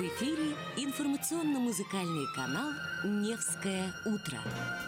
В эфире информационно-музыкальный канал «Невское утро».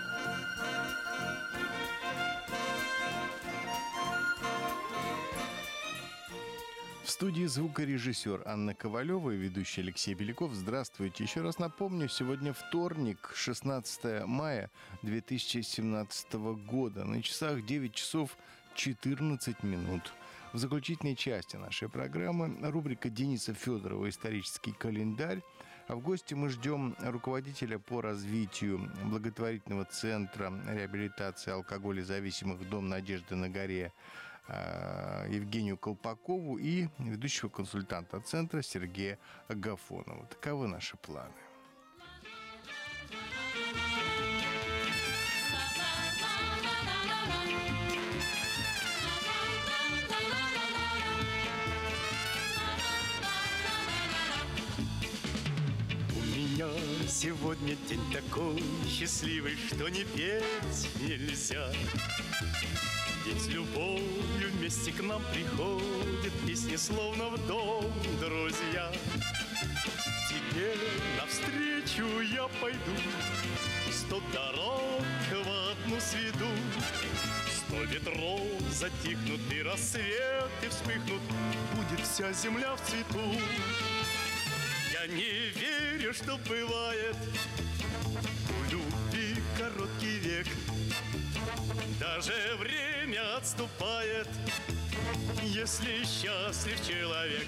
В студии звукорежиссер Анна Ковалева и ведущий Алексей Беляков. Здравствуйте. Еще раз напомню, сегодня вторник, 16 мая 2017 года. На часах 9 часов 14 минут. В заключительной части нашей программы рубрика Дениса Федорова «Исторический календарь». А в гости мы ждем руководителя по развитию благотворительного центра реабилитации алкоголезависимых «Дом Надежды на горе» Евгению Колпакову и ведущего консультанта центра Сергея Агафонова. Таковы наши планы. Сегодня день такой счастливый, что не петь нельзя. Ведь с любовью вместе к нам приходят песни, словно в дом друзья. Тебе навстречу я пойду, 100 дорог в одну сведу. 100 ветров затихнут и рассветы вспыхнут, будет вся земля в цвету. Я не верю, что бывает у любви короткий век. Даже время отступает, если счастлив человек.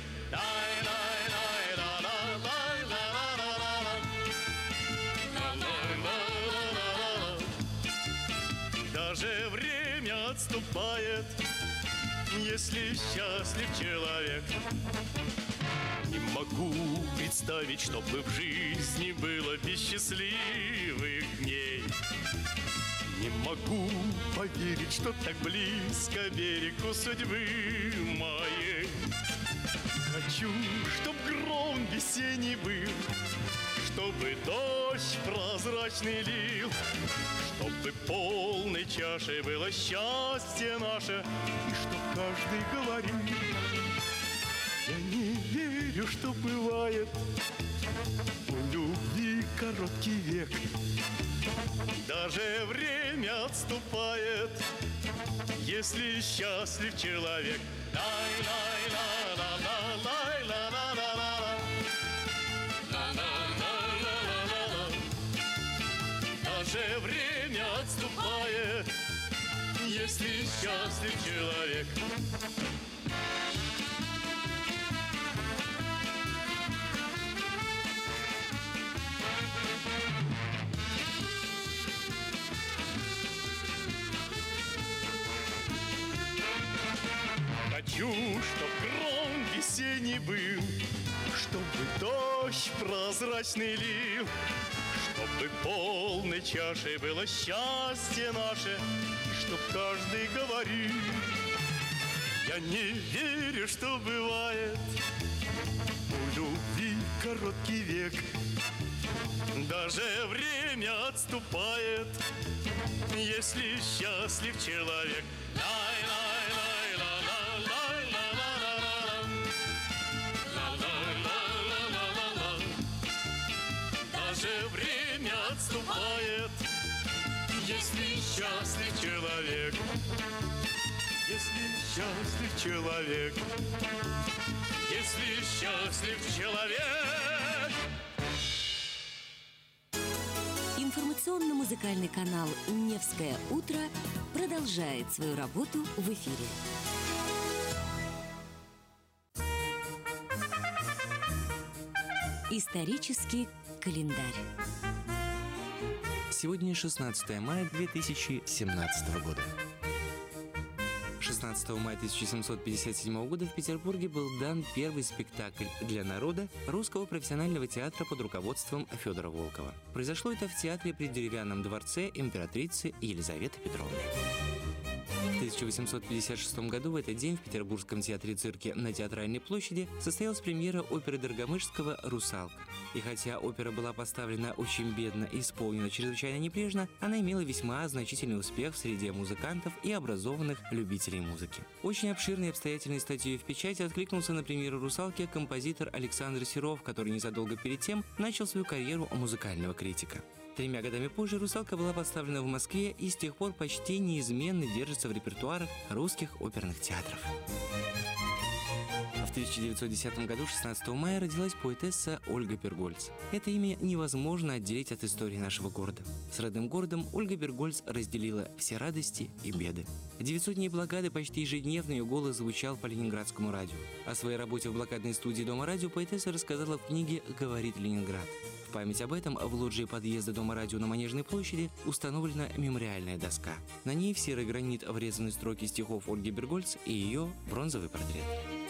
Даже время отступает, если счастлив человек. Не могу представить, чтобы в жизни было без счастливых дней. Не могу поверить, что так близко берегу судьбы моей. Хочу, чтоб гром весенний был, чтобы дождь прозрачный лил, чтобы полной чашей было счастье наше, и чтоб каждый говорил: я не верю, что бывает у любви короткий век. Даже время отступает, если счастлив человек. Даже время отступает, если счастлив человек. Хочу, чтоб гром весенний был, чтобы дождь прозрачный лил, чтобы полной чашей было счастье наше, и чтоб каждый говорил: я не верю, что бывает у любви короткий век. Даже время отступает, если счастлив человек. Даже время отступает, если счастлив человек. Если счастлив человек. Если счастлив человек. Информационно-музыкальный канал «Невское утро» продолжает свою работу в эфире. Исторический календарь. Сегодня 16 мая 2017 года. 16 мая 1757 года в Петербурге был дан первый спектакль для народа Русского профессионального театра под руководством Федора Волкова. Произошло это в театре при деревянном дворце императрицы Елизаветы Петровны. В 1856 году в этот день в Петербургском театре-цирке на Театральной площади состоялась премьера оперы Доргомышского «Русалка». И хотя опера была поставлена очень бедно и исполнена чрезвычайно небрежно, она имела весьма значительный успех в среде музыкантов и образованных любителей музыки. Очень обширной и обстоятельной статьей в печати откликнулся на премьеру «Русалки» композитор Александр Серов, который незадолго перед тем начал свою карьеру музыкального критика. 3 годами позже «Русалка» была поставлена в Москве и с тех пор почти неизменно держится в репертуарах русских оперных театров. В 1910 году, 16 мая, родилась поэтесса Ольга Бергольц. Это имя невозможно отделить от истории нашего города. С родным городом Ольга Бергольц разделила все радости и беды. 900 дней блокады почти ежедневно ее голос звучал по ленинградскому радио. О своей работе в блокадной студии Дома радио поэтесса рассказала в книге «Говорит Ленинград». В память об этом в лоджии подъезда Дома радио на Манежной площади установлена мемориальная доска. На ней в серый гранит врезаны строки стихов Ольги Бергольц и ее бронзовый портрет.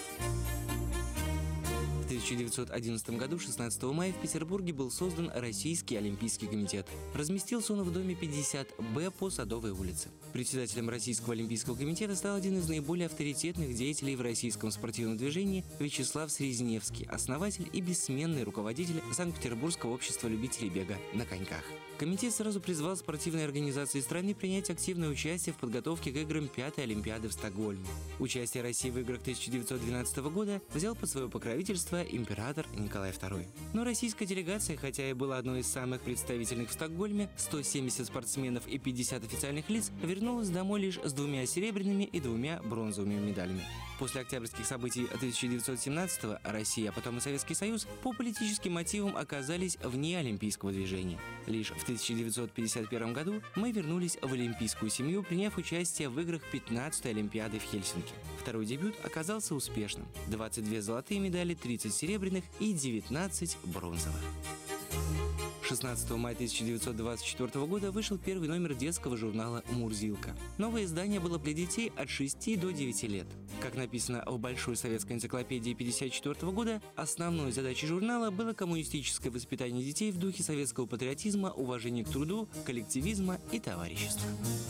В 1911 году, 16 мая, в Петербурге был создан Российский олимпийский комитет. Разместился он в доме 50Б по Садовой улице. Председателем Российского олимпийского комитета стал один из наиболее авторитетных деятелей в российском спортивном движении Вячеслав Срезневский, основатель и бессменный руководитель Санкт-Петербургского общества любителей бега на коньках. Комитет сразу призвал спортивные организации страны принять активное участие в подготовке к играм 5-й Олимпиады в Стокгольме. Участие России в играх 1912 года взял под свое покровительство император Николай II. Но российская делегация, хотя и была одной из самых представительных в Стокгольме, 170 спортсменов и 50 официальных лиц, вернулась домой лишь с 2 серебряными и 2 бронзовыми медалями. После октябрьских событий 1917-го Россия, а потом и Советский Союз по политическим мотивам оказались вне олимпийского движения. Лишь в 1951 году мы вернулись в олимпийскую семью, приняв участие в играх 15-й Олимпиады в Хельсинки. Второй дебют оказался успешным. 22 золотые медали, 30 серебряных и 19 бронзовых. 16 мая 1924 года вышел первый номер детского журнала «Мурзилка». Новое издание было для детей от 6 до 9 лет. Как написано в Большой советской энциклопедии 1954 года, основной задачей журнала было коммунистическое воспитание детей в духе советского патриотизма, уважения к труду, коллективизма и товарищества.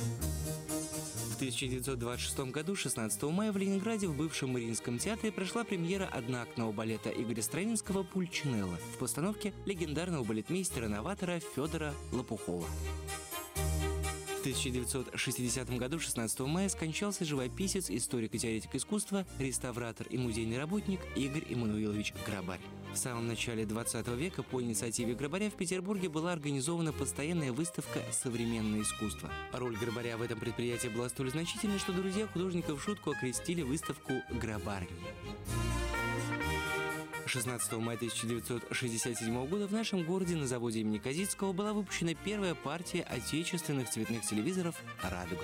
В 1926 году, 16 мая, в Ленинграде в бывшем Мариинском театре прошла премьера одноактного балета Игоря Стравинского «Пульчинелло» в постановке легендарного балетмейстера-новатора Федора Лопухова. В 1960 году, 16 мая, скончался живописец, историк и теоретик искусства, реставратор и музейный работник Игорь Эммануилович Грабарь. В самом начале 20 века по инициативе Грабаря в Петербурге была организована постоянная выставка «Современное искусство». Роль Грабаря в этом предприятии была столь значительной, что друзья художника в шутку окрестили выставку «Грабарней». 16 мая 1967 года в нашем городе на заводе имени Козицкого была выпущена первая партия отечественных цветных телевизоров «Радуга».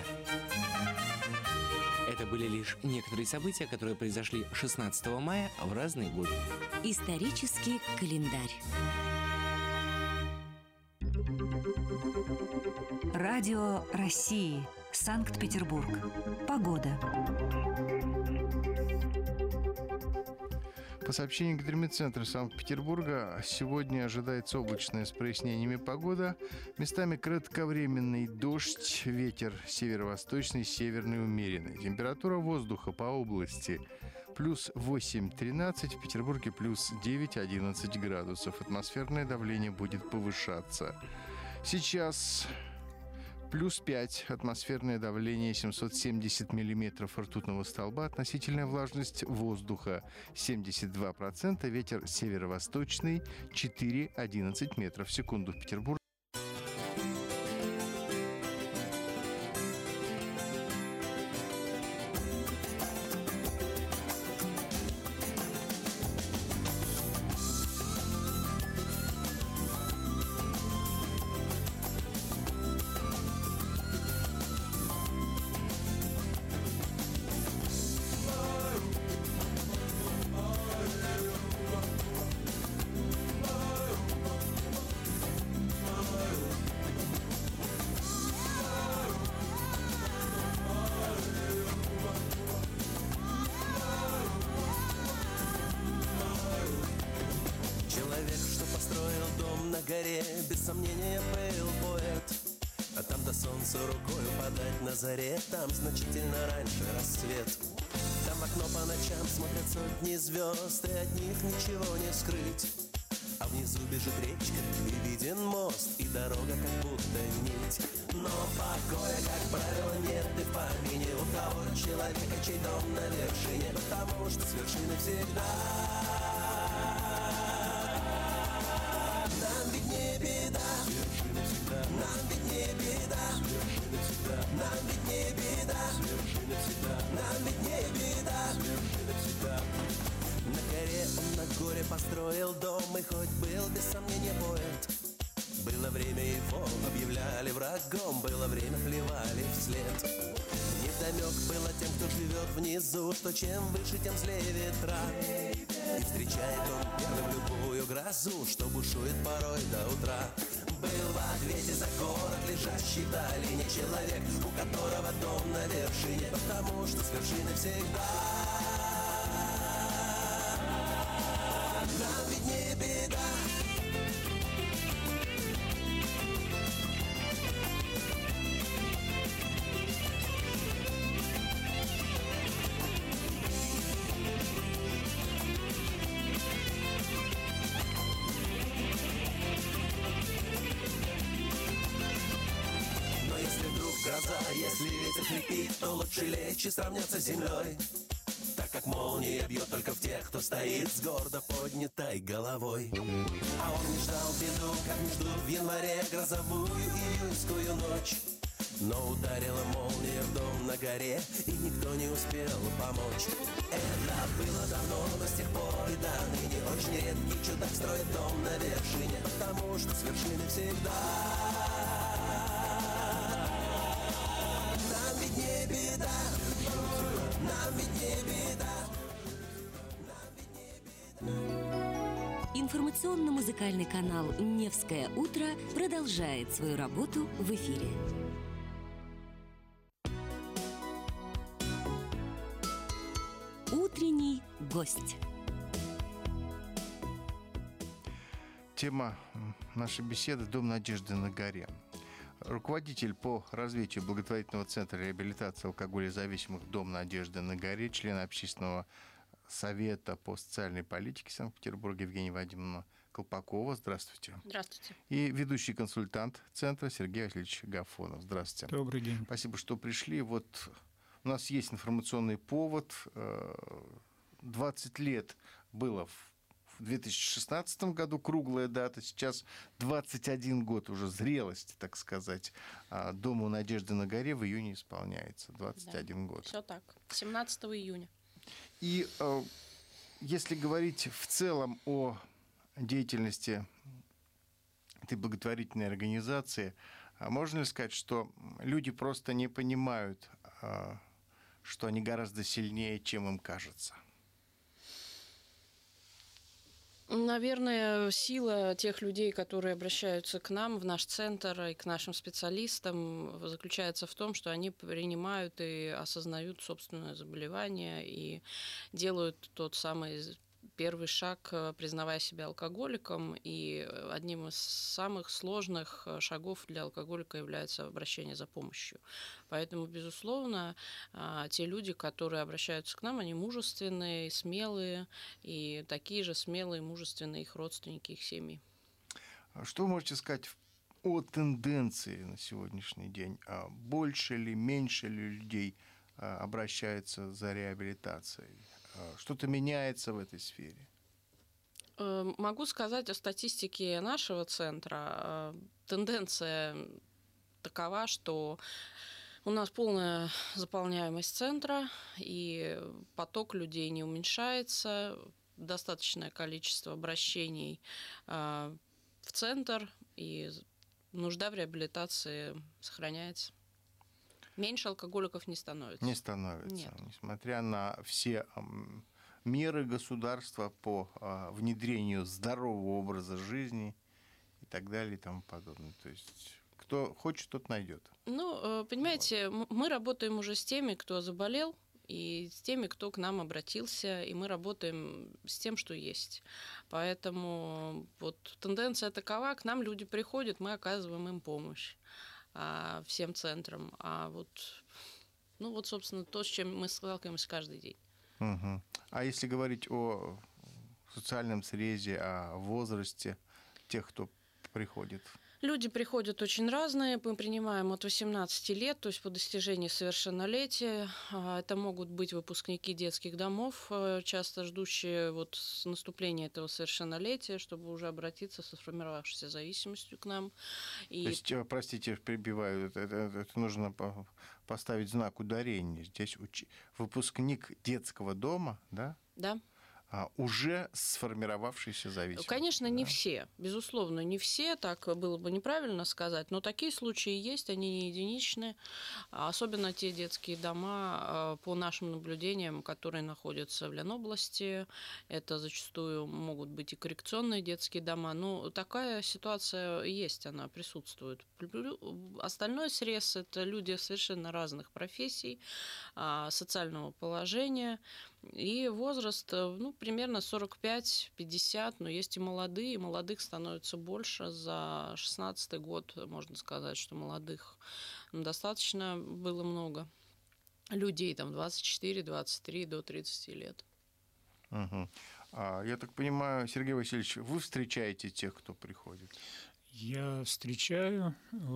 Это были лишь некоторые события, которые произошли 16 мая в разные годы. Исторический календарь. Радио России. Санкт-Петербург. Погода. По сообщению Гидрометцентра Санкт-Петербурга, сегодня ожидается облачная с прояснениями погода. Местами кратковременный дождь, ветер северо-восточный, северный умеренный. Температура воздуха по области плюс 8-13, в Петербурге плюс 9-11 градусов. Атмосферное давление будет повышаться. Сейчас плюс 5, атмосферное давление 770 миллиметров ртутного столба, относительная влажность воздуха 72%, ветер северо-восточный 4-11 метров в секунду в Петербурге. Горе, без сомнения, был поэт. А там до солнца рукою подать на заре, там значительно раньше рассвет. Там в окно по ночам смотрят сотни звезд, и от них ничего не скрыть. А внизу бежит речка, и виден мост, и дорога как будто нить. Но покоя, как правило, нет и в помине у того человека, чей дом на вершине, потому что с вершины всегда нам ведь не беда, нам ведь не беда, нам ведь не беда, нам ведь не беда. На горе он на горе построил дом, и хоть был без сомнения поэт, было время его объявляли врагом, было время плевали вслед. Невдомек было тем, кто живет внизу, что чем выше, тем злее ветра. И встречает он первым любую грозу, что бушует порой до утра. Был в ответе за город, лежащий в долине, человек, у которого дом на вершине, потому что с вершины всегда нам ведь не беда. Но если вдруг гроза, если ветер хрипит, то лучше лечь и сравняться с землей, так как молния бьет только в тех, кто стоит с гордо поднятой головой. А он не ждал беду, как не ждут в январе грозовую июньскую ночь. Но ударила молния в дом на горе, и никто не успел помочь. Это было давно, но с тех пор и до ныне очень редкий чудак строит дом на вершине, потому что с вершины всегда нам ведь не беда, нам ведь не беда. Информационно-музыкальный канал «Невское утро» продолжает свою работу в эфире. Утренний гость. Тема нашей беседы «Дом надежды на горе». Руководитель по развитию благотворительного центра реабилитации алкоголезависимых «Дом надежды на горе», член общественного совета по социальной политике Санкт-Петербурга Евгения Вадимовна Колпакова. Здравствуйте. Здравствуйте. И ведущий консультант центра Сергей Васильевич Гафонов. Здравствуйте. Добрый день. Спасибо, что пришли. Вот у нас есть информационный повод. 20 лет было в 2016 году, круглая дата. Сейчас 21 год уже зрелости, так сказать. Дому надежды на горе в июне исполняется. 21 год. Все так. 17 июня. И если говорить в целом о деятельности этой благотворительной организации, можно ли сказать, что люди просто не понимают, что они гораздо сильнее, чем им кажется? Наверное, сила тех людей, которые обращаются к нам, в наш центр и к нашим специалистам, заключается в том, что они принимают и осознают собственное заболевание и делают тот самый первый шаг, признавая себя алкоголиком. И одним из самых сложных шагов для алкоголика является обращение за помощью. Поэтому, безусловно, те люди, которые обращаются к нам, они мужественные, смелые, и такие же смелые, мужественные их родственники, их семьи. Что вы можете сказать о тенденции на сегодняшний день? Больше ли, меньше ли людей обращаются за реабилитацией? Что-то меняется в этой сфере? Могу сказать о статистике нашего центра. Тенденция такова, что у нас полная заполняемость центра, и поток людей не уменьшается, достаточное количество обращений в центр, и нужда в реабилитации сохраняется. Меньше алкоголиков не становится. Не становится. Нет. Несмотря на все меры государства по внедрению здорового образа жизни и так далее и тому подобное. То есть кто хочет, тот найдет. Ну, понимаете, мы работаем уже с теми, кто заболел, и с теми, кто к нам обратился, и мы работаем с тем, что есть. Поэтому вот тенденция такова, к нам люди приходят, мы оказываем им помощь. всем центрам. А вот, ну вот, собственно, то, с чем мы сталкиваемся каждый день. Угу. А если говорить о социальном срезе, о возрасте тех, кто приходит? Люди приходят очень разные. Мы принимаем от 18 лет, то есть по достижении совершеннолетия. Это могут быть выпускники детских домов, часто ждущие вот с наступления этого совершеннолетия, чтобы уже обратиться со сформировавшейся зависимостью к нам. И... То есть, простите, перебиваю, это нужно поставить знак ударения. Здесь выпускник детского дома, да? Да. Уже сформировавшейся зависимость. Конечно, не все. Безусловно, не все, так было бы неправильно сказать, но такие случаи есть, они не единичны. Особенно те детские дома, по нашим наблюдениям, которые находятся в Ленобласти. Это зачастую могут быть и коррекционные детские дома. Но такая ситуация есть, она присутствует. Остальной срез – это люди совершенно разных профессий, социального положения. И возраст, ну, примерно 45-50, но есть и молодые, и молодых становится больше. За 16-й год можно сказать, что молодых достаточно было много. Людей там 24, 23 до 30 лет. Угу. Я так понимаю, Сергей Васильевич, вы встречаете тех, кто приходит? Я встречаю,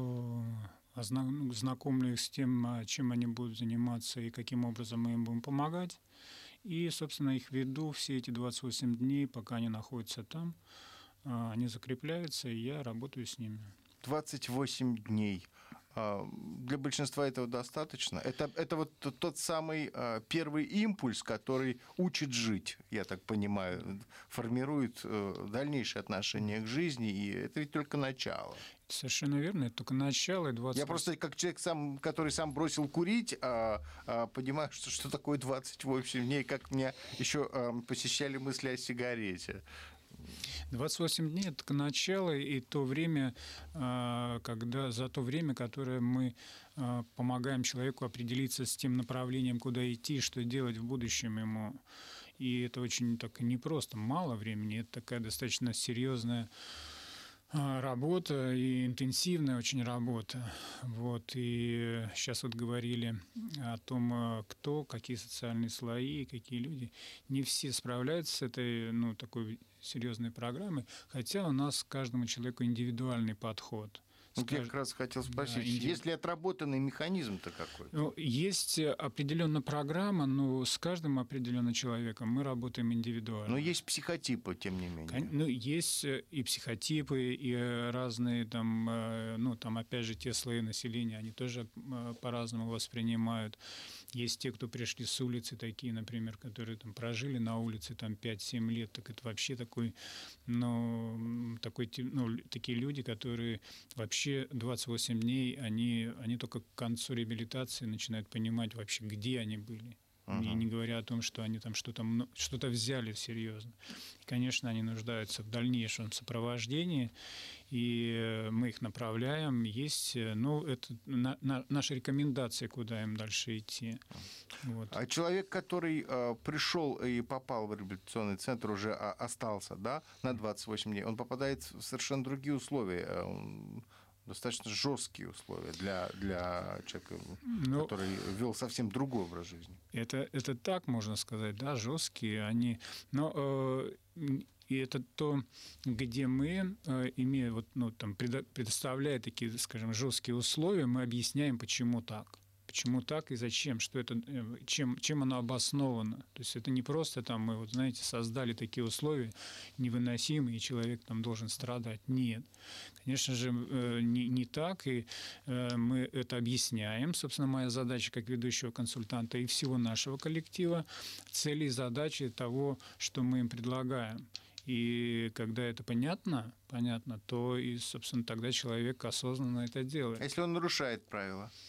знакомлю их с тем, чем они будут заниматься и каким образом мы им будем помогать. И, собственно, их веду все эти 28 дней, пока они находятся там. Они закрепляются, и я работаю с ними. 28 дней. Для большинства этого достаточно? Это вот тот самый первый импульс, который учит жить, я так понимаю, формирует дальнейшее отношение к жизни, и это ведь только начало. Совершенно верно, это только начало. Я просто как человек, который сам бросил курить, понимаю, что такое 28 дней, как меня еще посещали мысли о сигарете. 28 дней – это только начало и то время, за то время, которое мы помогаем человеку определиться с тем направлением, куда идти, что делать в будущем ему. И это очень так непросто, мало времени, это такая достаточно серьезная работа и интенсивная очень работа. Вот. И сейчас вот говорили о том, какие социальные слои, какие люди. Не все справляются с этой, такой серьезной программой, хотя у нас к каждому человеку индивидуальный подход. Я как раз хотел спросить, есть ли отработанный механизм-то какой-то? Есть определенная программа, но с каждым определенным человеком мы работаем индивидуально. Но есть психотипы, тем не менее. Есть и психотипы, и разные, там опять же, те слои населения, они тоже по-разному воспринимают. Есть те, кто пришли с улицы, такие, например, которые там прожили на улице 5-7 лет, так это вообще такие люди, которые вообще 28 дней, они только к концу реабилитации начинают понимать вообще, где они были. И не говоря о том, что они там что-то взяли серьезно. И, конечно, они нуждаются в дальнейшем сопровождении, и мы их направляем. Есть, это наши рекомендации, куда им дальше идти. Вот. А человек, который пришел и попал в реабилитационный центр, уже остался, да, на 28 дней, он попадает в совершенно другие условия. Достаточно жесткие условия для человека, который вел совсем другой образ жизни. Это так можно сказать, да, жесткие они. И это то, где мы, имея предоставляя такие, скажем, жесткие условия, мы объясняем, почему так. Почему так и зачем, что это, чем оно обосновано. То есть это не просто мы, создали такие условия невыносимые, и человек должен страдать. Нет. Конечно же, не так, и мы это объясняем. Собственно, моя задача как ведущего консультанта и всего нашего коллектива, цели и задачи того, что мы им предлагаем. И когда это понятно, то и, собственно, тогда человек осознанно это делает. А если он нарушает правила?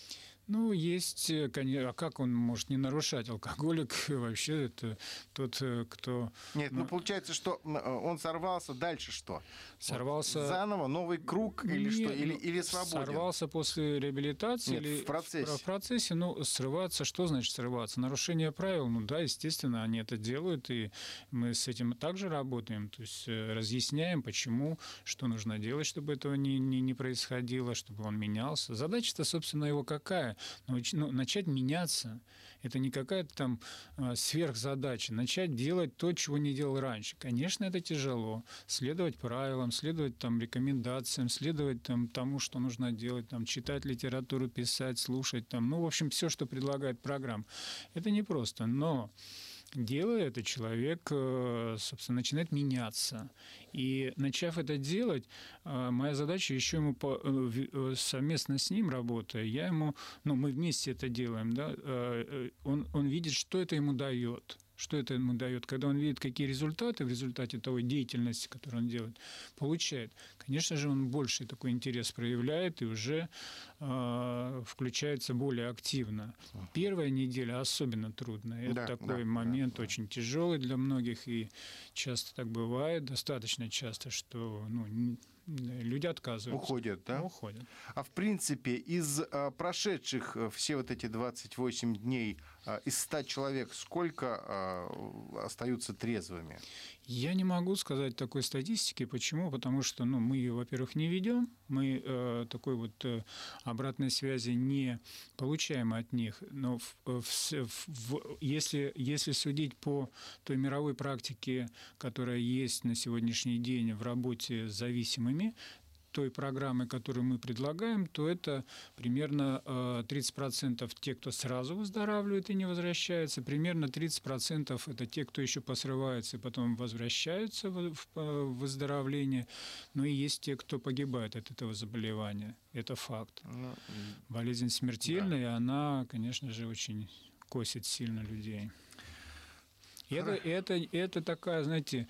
Ну, есть, конечно, а как он может не нарушать? Алкоголик вообще это тот, кто... Нет, ну получается, что он сорвался, дальше что? Сорвался... Вот заново, новый круг или Нет, что? Или свободен? Сорвался после реабилитации? Нет, или в процессе. В процессе, ну, срываться, что значит срываться? Нарушение правил, ну да, естественно, они это делают, и мы с этим также работаем, то есть разъясняем, почему, что нужно делать, чтобы этого не происходило, чтобы он менялся. Задача-то, собственно, его какая? Начать меняться. Это не какая-то там сверхзадача. Начать делать то, чего не делал раньше. Конечно, это тяжело. Следовать правилам, следовать там рекомендациям, следовать там тому, что нужно делать, там, читать литературу, писать, слушать, там, ну, в общем, все, что предлагает программа. Это непросто, но делая это, человек, собственно, начинает меняться. И начав это делать, моя задача еще ему совместно с ним работая, я ему, ну, мы вместе это делаем, да, он видит, что это ему дает. Что это ему дает? Когда он видит, какие результаты в результате той деятельности, которую он делает, получает, конечно же, он больше такой интерес проявляет и уже включается более активно. Первая неделя особенно трудная. Это такой момент очень тяжелый для многих, и часто так бывает, достаточно часто, что люди отказываются. Уходят, да? Уходят. А в принципе, из прошедших все вот эти 28 дней, из 100 человек, сколько остаются трезвыми? Я не могу сказать такой статистики. Почему? Потому что мы ее, во-первых, не ведем, мы такой вот обратной связи не получаем от них. Но если судить по той мировой практике, которая есть на сегодняшний день в работе с зависимыми, той программы, которую мы предлагаем, то это примерно 30% те, кто сразу выздоравливает и не возвращается, примерно 30% это те, кто еще посрывается и потом возвращаются в выздоровление, но и есть те, кто погибает от этого заболевания. Это факт. Болезнь смертельная, и она, конечно же, очень косит сильно людей. Это такая, знаете,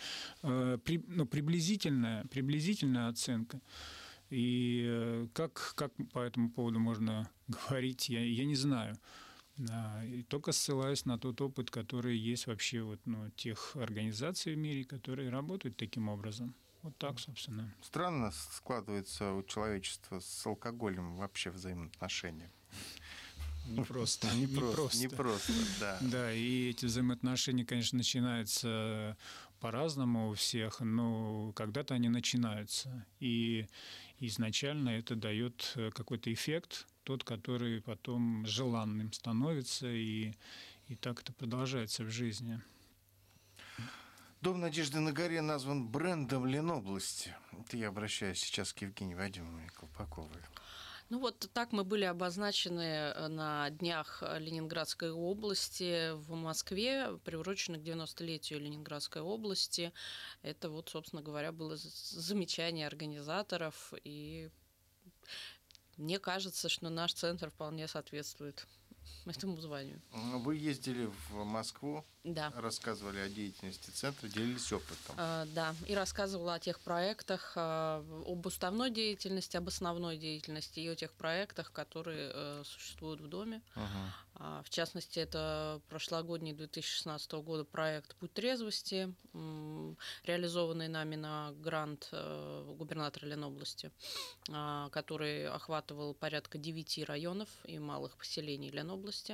приблизительная оценка. И как по этому поводу можно говорить, я не знаю. И только ссылаюсь на тот опыт, который есть вообще тех организаций в мире, которые работают таким образом. Вот так, собственно. Странно складывается у человечества с алкоголем вообще взаимоотношения. Непросто. Непросто, да. Да, и эти взаимоотношения, конечно, начинаются по-разному у всех, но когда-то они начинаются. И изначально это дает какой-то эффект, тот, который потом желанным становится, и так это продолжается в жизни. Дом Надежды на горе назван брендом Ленобласти. Это я обращаюсь сейчас к Евгении Вадимовне Колпаковой. Так мы были обозначены на днях Ленинградской области в Москве, приурочены к 90-летию Ленинградской области. Это собственно говоря, было замечание организаторов, и мне кажется, что наш центр вполне соответствует этому званию. Вы ездили в Москву, да, рассказывали о деятельности центра, делились опытом. Да, и рассказывала о тех проектах, об уставной деятельности, об основной деятельности и о тех проектах, которые существуют в доме. В частности, это прошлогодний 2016 года проект «Путь трезвости», реализованный нами на грант губернатора Ленобласти, который охватывал порядка 9 районов и малых поселений Ленобласти.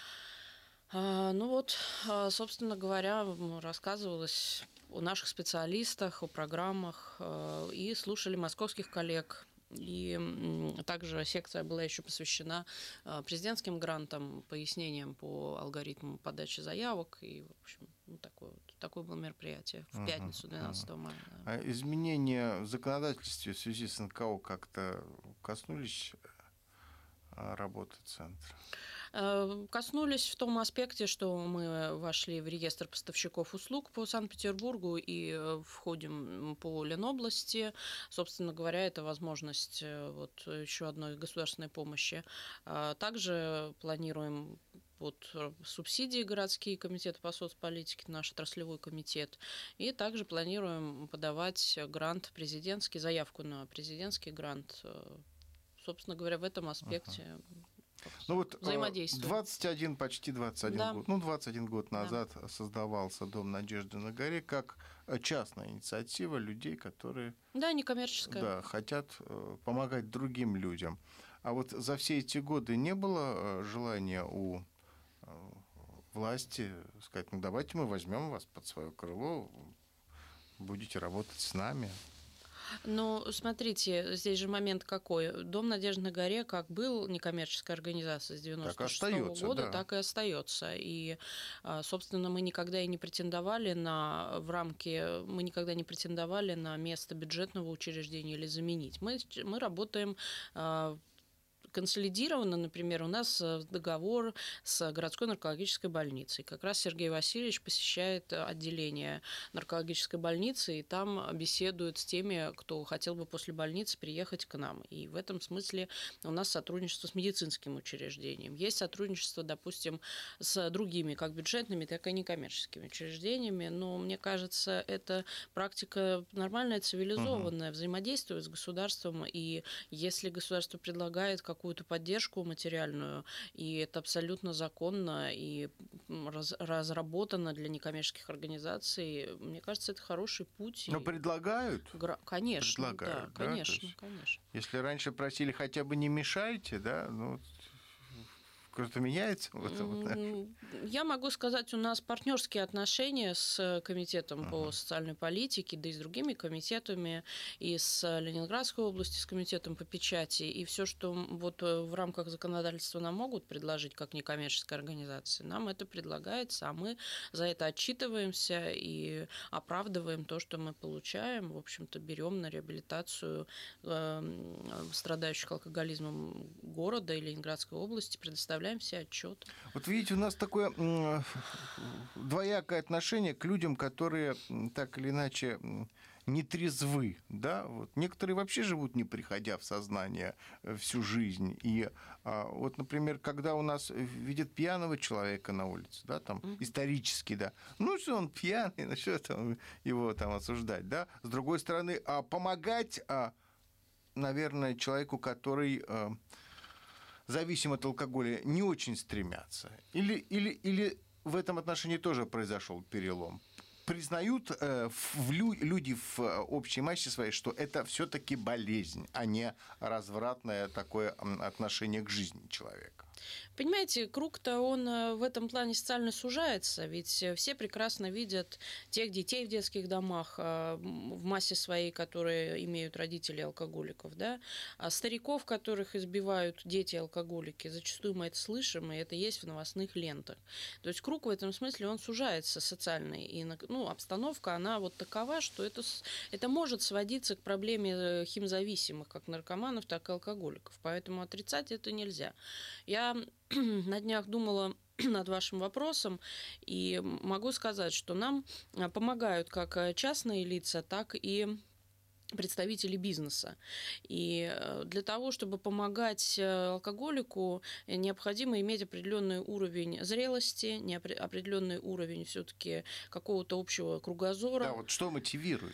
Собственно говоря, рассказывалось о наших специалистах, о программах, и слушали московских коллег. И также секция была еще посвящена президентским грантам, пояснениям по алгоритму подачи заявок. И, в общем, такое было мероприятие в пятницу, 12 мая. Да. А изменения в законодательстве в связи с НКО как-то коснулись работы центра? Коснулись в том аспекте, что мы вошли в реестр поставщиков услуг по Санкт-Петербургу и входим по Ленобласти. Собственно говоря, это возможность еще одной государственной помощи. Также планируем субсидии городские комитеты по соцполитике, наш отраслевой комитет. И также планируем подавать грант президентский, заявку на президентский грант. Собственно говоря, в этом аспекте Ну вот взаимодействуем. 21, почти 21 Да. год, 21 год назад создавался Дом Надежды на горе как частная инициатива людей, которые Да, некоммерческая. хотят помогать другим людям. А вот за все эти годы не было желания у власти сказать, ну давайте мы возьмем вас под свое крыло, будете работать с нами? Ну, смотрите, здесь же момент какой. Дом Надежды на горе как был некоммерческой организацией с 96 года, да. так и остается. И, собственно, мы никогда и не претендовали на место бюджетного учреждения или заменить. Мы работаем консолидированно, например, у нас договор с городской наркологической больницей. Как раз Сергей Васильевич посещает отделение наркологической больницы и там беседует с теми, кто хотел бы после больницы приехать к нам. И в этом смысле у нас сотрудничество с медицинским учреждением. Есть сотрудничество, допустим, с другими, как бюджетными, так и некоммерческими учреждениями. Но мне кажется, это практика нормальная, цивилизованная, взаимодействие с государством. И если государство предлагает какую-то поддержку материальную, и это абсолютно законно и разработано для некоммерческих организаций, мне кажется, это хороший путь. Но предлагают? Конечно, предлагают, да, конечно, конечно. Если раньше просили хотя бы не мешайте, да, ну что-то меняется в этом? Я могу сказать, у нас партнерские отношения с комитетом по социальной политике, да и с другими комитетами, и с Ленинградской областью, с комитетом по печати, и все, что вот в рамках законодательства нам могут предложить, как некоммерческая организация, нам это предлагается, а мы за это отчитываемся и оправдываем то, что мы получаем, в общем-то, берем на реабилитацию страдающих алкоголизмом города и Ленинградской области, предоставляем все отчеты. Вот видите, у нас такое двоякое отношение к людям, которые так или иначе не трезвы, да, вот некоторые вообще живут, не приходя в сознание всю жизнь, и вот, например, когда у нас видят пьяного человека на улице, да, там, исторически, да, ну, что он пьяный, ну, что там его там осуждать, да, с другой стороны, помогать, наверное, человеку, который зависим от алкоголя, не очень стремятся? Или в этом отношении тоже произошел перелом? Признают люди в общей массе своей, что это все-таки болезнь, а не развратное такое отношение к жизни человека? Понимаете, круг-то он в этом плане социально сужается, ведь все прекрасно видят тех детей в детских домах в массе своей, которые имеют родителей алкоголиков, да, а стариков, которых избивают дети-алкоголики, зачастую мы это слышим, и это есть в новостных лентах. То есть круг в этом смысле он сужается социальный, и обстановка, она вот такова, что это может сводиться к проблеме химзависимых, как наркоманов, так и алкоголиков, поэтому отрицать это нельзя. Я на днях думала над вашим вопросом, и могу сказать, что нам помогают как частные лица, так и представители бизнеса. И для того, чтобы помогать алкоголику, необходимо иметь определенный уровень зрелости, определенный уровень все-таки какого-то общего кругозора. Да, вот что мотивирует?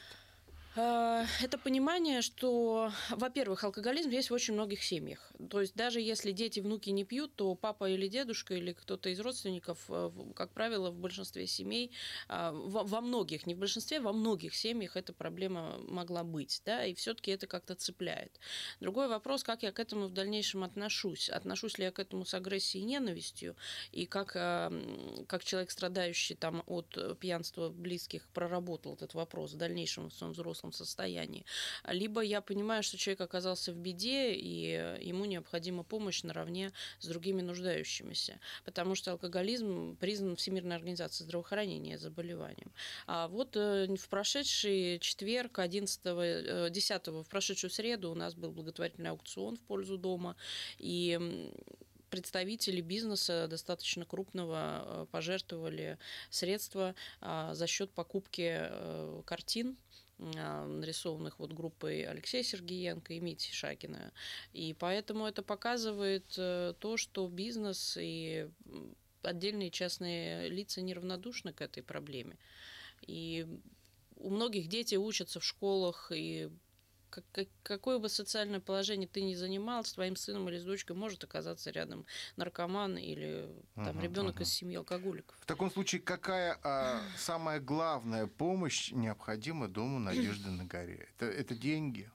Это понимание, что, во-первых, алкоголизм есть в очень многих семьях. То есть даже если дети, внуки не пьют, то папа или дедушка или кто-то из родственников, как правило, в большинстве семей, во многих, не в большинстве, во многих семьях эта проблема могла быть, да, и все-таки это как-то цепляет. Другой вопрос, как я к этому в дальнейшем отношусь. Отношусь ли я к этому с агрессией и ненавистью, и как человек, страдающий там, от пьянства близких, проработал этот вопрос в дальнейшем в своем взрослом состоянии. Либо я понимаю, что человек оказался в беде, и ему необходима помощь наравне с другими нуждающимися, потому что алкоголизм признан Всемирной организацией здравоохранения заболеванием. А вот в прошедший четверг, 10-го, в прошедшую среду у нас был благотворительный аукцион в пользу дома, и представители бизнеса достаточно крупного пожертвовали средства за счет покупки картин, нарисованных вот группой Алексея Сергеенко и Мити Шакина. И поэтому это показывает то, что бизнес и отдельные частные лица неравнодушны к этой проблеме. И у многих дети учатся в школах, и какое бы социальное положение ты ни занимал, с твоим сыном или с дочкой может оказаться рядом наркоман или там ребенок из семьи алкоголиков. В таком случае, какая самая главная помощь необходима Дому Надежды на горе? Это деньги?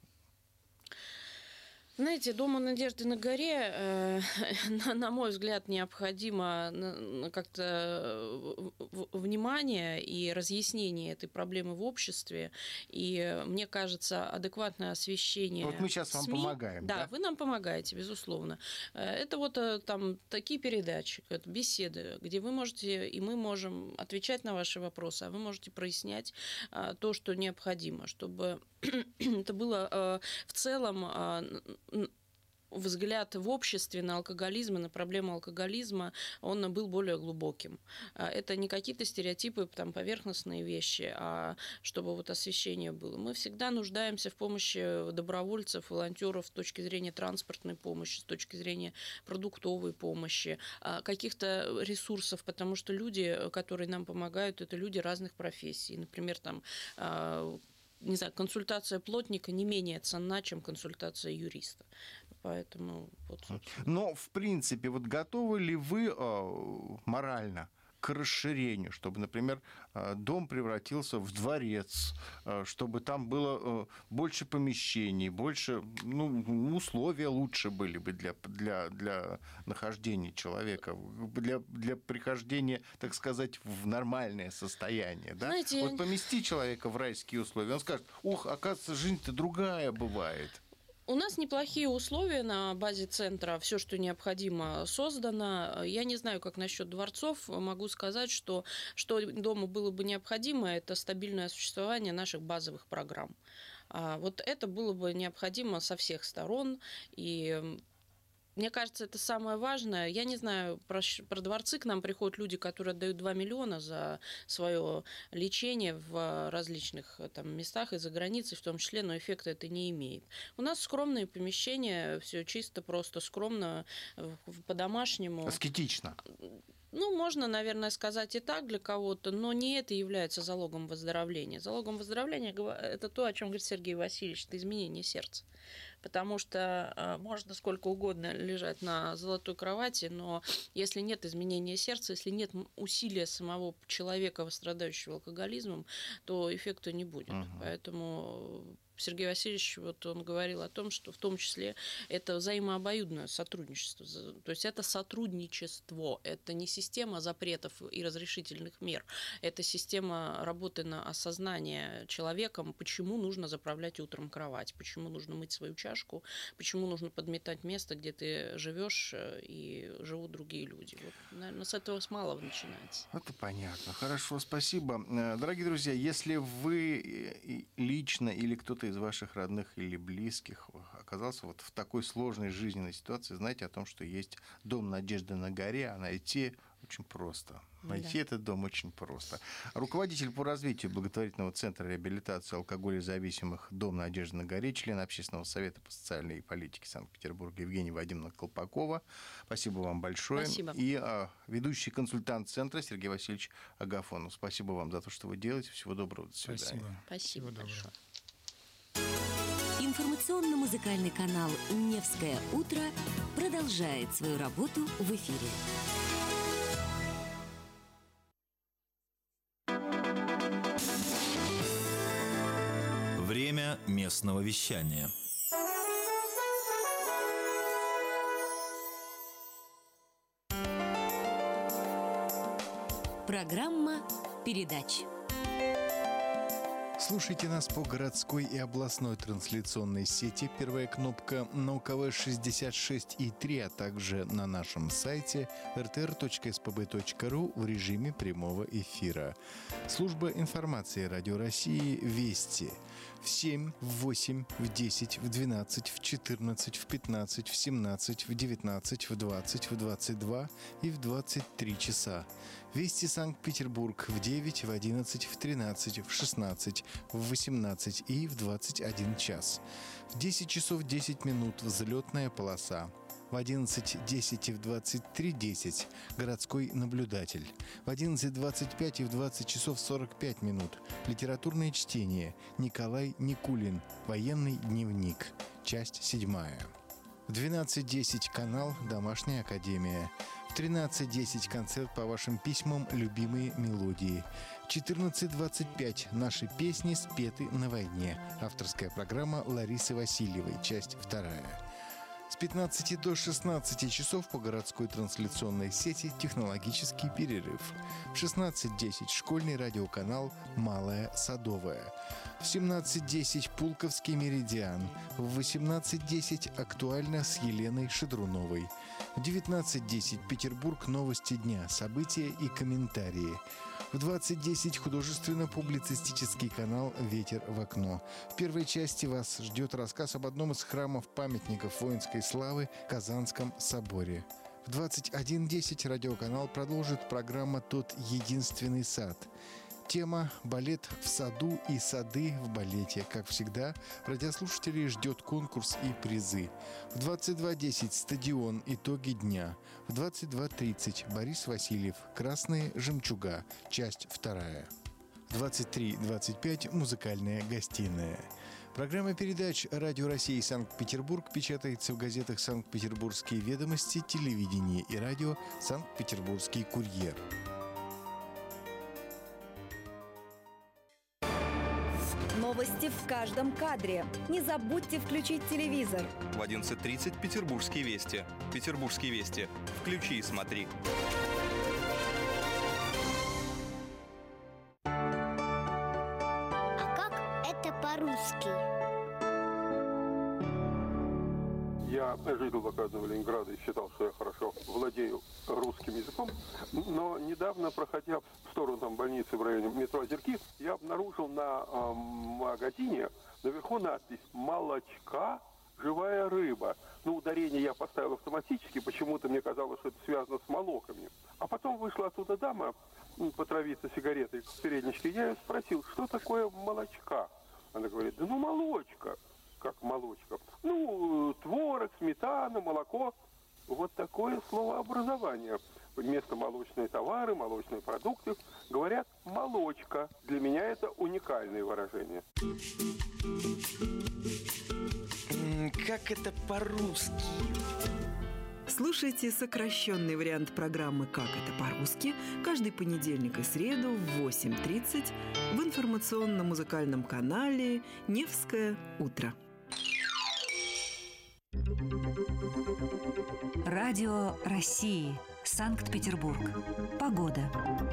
Знаете, Дому Надежды на горе, на мой взгляд, необходимо как-то внимание и разъяснение этой проблемы в обществе. И мне кажется, адекватное освещение Вот мы сейчас вам СМИ, помогаем. Да, вы нам помогаете, безусловно. Это вот там такие передачи, это беседы, где вы можете и мы можем отвечать на ваши вопросы, а вы можете прояснять то, что необходимо, чтобы это было в целом взгляд в обществе на алкоголизм и на проблему алкоголизма, он был более глубоким. Это не какие-то стереотипы, там, поверхностные вещи, а чтобы вот освещение было. Мы всегда нуждаемся в помощи добровольцев, волонтеров с точки зрения транспортной помощи, с точки зрения продуктовой помощи, каких-то ресурсов, потому что люди, которые нам помогают, это люди разных профессий. Например, там не знаю, консультация плотника не менее ценна, чем консультация юриста. Поэтому вот. Но, в принципе, вот готовы ли вы морально к расширению, чтобы, например, дом превратился в дворец, чтобы там было больше помещений, больше, условия лучше были бы для нахождения человека, для прихождения, так сказать, в нормальное состояние. Да? Знаете, вот помести человека в райские условия, он скажет: ух, оказывается, жизнь-то другая бывает. У нас неплохие условия на базе центра, все, что необходимо, создано. Я не знаю, как насчет дворцов. Могу сказать, что дому было бы необходимо, это стабильное существование наших базовых программ. Вот это было бы необходимо со всех сторон. И мне кажется, это самое важное. Я не знаю, про дворцы к нам приходят люди, которые отдают 2 миллиона за свое лечение в различных там местах и за границей в том числе, но эффекта это не имеет. У нас скромные помещения, все чисто, просто скромно, по-домашнему. Аскетично. Можно, наверное, сказать и так для кого-то, но не это является залогом выздоровления. Залогом выздоровления это то, о чем говорит Сергей Васильевич, это изменение сердца. Потому что можно сколько угодно лежать на золотой кровати, но если нет изменения сердца, если нет усилия самого человека, страдающего алкоголизмом, то эффекта не будет. Поэтому Сергей Васильевич, он говорил о том, что в том числе это взаимообоюдное сотрудничество. То есть это сотрудничество, это не система запретов и разрешительных мер, это система работы на осознание человеком, почему нужно заправлять утром кровать, почему нужно мыть свою чашку, почему нужно подметать место, где ты живешь и живут другие люди. Вот, наверное, с этого с малого начинается. Это понятно. Хорошо, спасибо. Дорогие друзья, если вы лично или кто-то из ваших родных или близких оказался вот в такой сложной жизненной ситуации, знайте о том, что есть Дом Надежды на горе, а найти очень просто. Найти этот дом очень просто. Руководитель по развитию благотворительного центра реабилитации алкоголезависимых «Дом Надежды на горе», член Общественного совета по социальной политике Санкт-Петербурга Евгения Вадимовна Колпакова. Спасибо вам большое. Спасибо. И ведущий консультант центра Сергей Васильевич Агафонов. Спасибо вам за то, что вы делаете. Всего доброго. До свидания. Спасибо большое. Информационно-музыкальный канал «Невское утро» продолжает свою работу в эфире. Время местного вещания. Программа передач. Слушайте нас по городской и областной трансляционной сети. Первая кнопка на УКВ 66,3, а также на нашем сайте rtr.spb.ru в режиме прямого эфира. Служба информации Радио России «Вести». В 7, в 8, в 10, в 12, в 14, в 15, в 17, в 19, в 20, в 22 и в 23 часа. Вести Санкт-Петербург в 9, в 11, в 13, в 16, в 18 и в 21 час. В 10 часов 10 минут взлетная полоса. В 11:10 и в 23:10 городской наблюдатель. В 11:25 и в 20 часов 45 минут литературное чтение. Николай Никулин. Военный дневник. Часть 7. В 12:10 канал «Домашняя академия». В 13:10 концерт по вашим письмам «Любимые мелодии». В 14:25 наши песни спеты на войне. Авторская программа Ларисы Васильевой. Часть 2. С 15 до 16 часов по городской трансляционной сети «Технологический перерыв». В 16:10 школьный радиоканал «Малая Садовая». В 17:10 «Пулковский меридиан». В 18:10 «Актуально» с Еленой Шедруновой. В 19:10 «Петербург. Новости дня. События и комментарии». В 20:10 художественно-публицистический канал «Ветер в окно». В первой части вас ждет рассказ об одном из храмов-памятников воинской славы – Казанском соборе. В 21:10 радиоканал продолжит программа «Тот единственный сад». Тема «Балет в саду и сады в балете». Как всегда, радиослушателей ждет конкурс и призы. В 22:10 «Стадион. Итоги дня». В 22:30 Борис Васильев. «Красные жемчуга». Часть 2. В 23:25 «Музыкальная гостиная». Программа передач «Радио России Санкт-Петербург» печатается в газетах «Санкт-Петербургские ведомости», «Телевидение» и «Радио», «Санкт-Петербургский курьер». Новости в каждом кадре. Не забудьте включить телевизор. В 11:30 «Петербургские вести». «Петербургские вести». Включи и смотри. А как это по-русски? Я жил в Ленинграде и считал, что я хорошо владею русским языком, но недавно, проходя в сторону больницы в районе метро Озерки, я обнаружил на магазине наверху надпись «Молочка, живая рыба». Ударение я поставил автоматически, почему-то мне казалось, что это связано с молоками. А потом вышла оттуда дама потравиться сигаретой в передничке. Я ее спросил, что такое молочка? Она говорит, да молочка. Как молочка? Творог, сметана, молоко. Вот такое словообразование. Вместо молочные товары, молочные продукты говорят молочка. Для меня это уникальное выражение. Как это по-русски? Слушайте сокращенный вариант программы «Как это по-русски» каждый понедельник и среду в 8:30 в информационно-музыкальном канале «Невское утро». Радио России. Санкт-Петербург. Погода.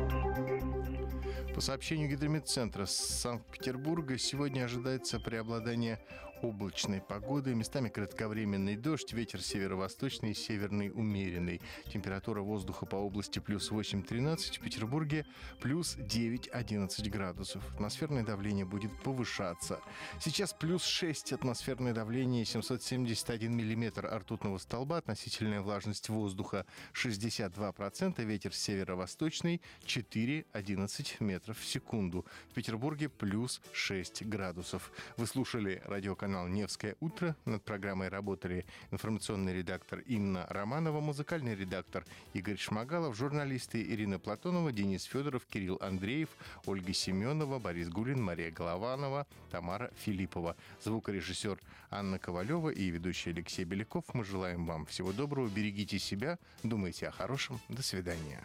По сообщению Гидрометцентра Санкт-Петербурга, сегодня ожидается преобладание облачной погоды, местами кратковременный дождь, ветер северо-восточный, северный умеренный. Температура воздуха по области плюс 8-13, в Петербурге плюс 9-11 градусов. Атмосферное давление будет повышаться. Сейчас плюс 6 атмосферное давление, 771 миллиметр ртутного столба, относительная влажность воздуха 62%, ветер северо-восточный 4-11 метров в секунду. В Петербурге плюс 6 градусов. Вы слушали радиоканал «Невское утро». Над программой работали информационный редактор Инна Романова, музыкальный редактор Игорь Шмагалов, журналисты Ирина Платонова, Денис Федоров, Кирилл Андреев, Ольга Семенова, Борис Гулин, Мария Голованова, Тамара Филиппова. Звукорежиссер Анна Ковалева и ведущий Алексей Беляков. Мы желаем вам всего доброго, берегите себя, думайте о хорошем. До свидания.